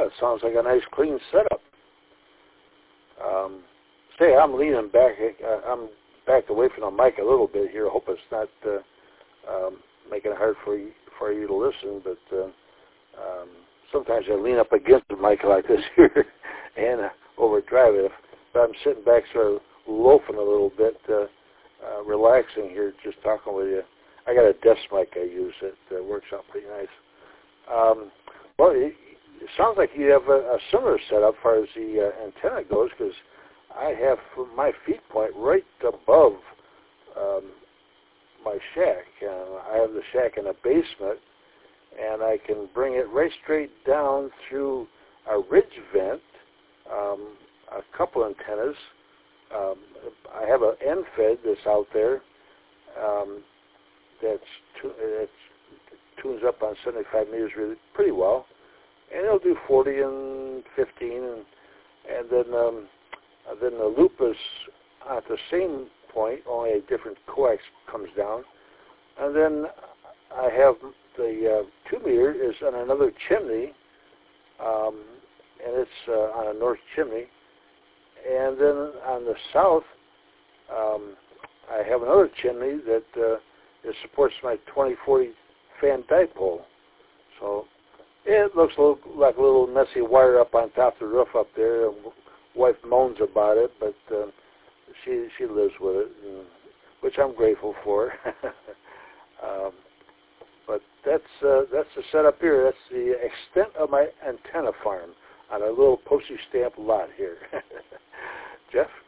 it sounds like a nice clean setup. Say, I'm leaning back. I'm backed away from the mic a little bit here. I hope it's not making it hard for you to listen, but sometimes I lean up against the mic like this here and overdrive it. But I'm sitting back sort of loafing a little bit, relaxing here, just talking with you. I got a desk mic I use that works out pretty nice. Well, it sounds like you have a similar setup as far as the antenna goes, because I have my feed point right above my shack. I have the shack in a basement, and I can bring it right straight down through a ridge vent, a couple antennas. I have an end fed that's out there that tunes up on 75 meters really pretty well, and it'll do 40 and 15, and then the loop is at the same point, only a different coax comes down, and then I have the 2 meter is on another chimney, and it's on a north chimney, and then on the south I have another chimney that it supports my 2040 fan dipole. So it looks like a little messy wire up on top of the roof up there. Wife moans about it, but she lives with it, which I'm grateful for. But that's the setup here. That's the extent of my antenna farm on a little postage stamp lot here. Jeff?